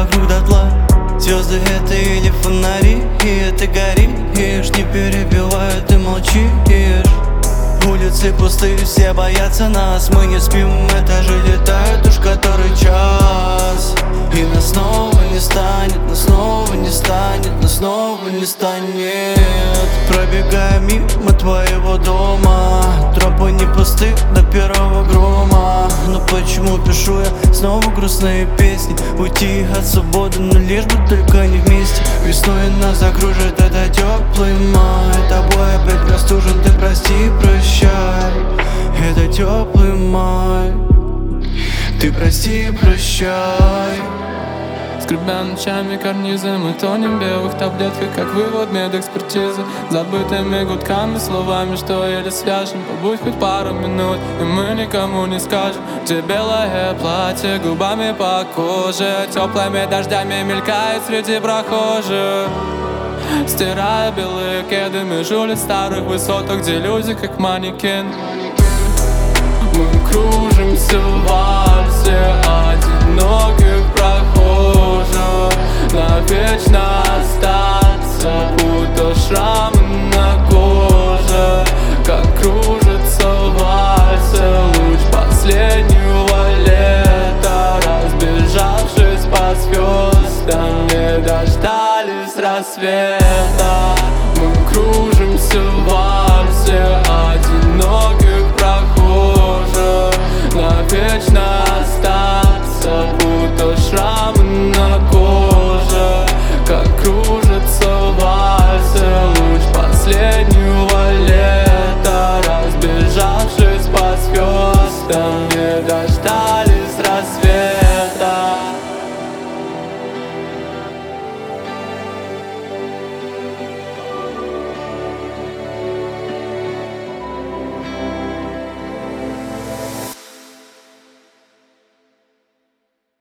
вокруг дотла. Звезды это или фонари, и ты горишь, не перебивай, ты молчишь. Улицы пустые, все боятся нас, мы не спим, этажи летают уж который час. И нас снова не станет, нас снова не станет, нас снова не станет. Пробегая мимо твоего дома, тропы не пусты до первого грома. Но почему пишу я снова грустные песни? Уйти от свободы, но лишь бы только не вместе. Весной нас окружит это теплый май. Тобой опять простужен, ты прости, прощай. Это теплый май. Ты прости, прощай. Скребя ночами карнизы, мы тонем в белых таблетках, как вывод медэкспертизы. Забытыми гудками, словами, что еле свяжем. Побудь хоть пару минут, и мы никому не скажем. Где белое платье, губами по коже, теплыми дождями мелькает среди прохожих. Стирая белые кеды, меж улиц старых высотах, где люди как манекен. Мы кружимся в вальсе одиноких прохожих. Навечно остаться, будто шрамы на коже. Как кружится в вальсе луч последнего лета, разбежавшись по звездам, не дождались рассвета. Мы кружимся в вальсе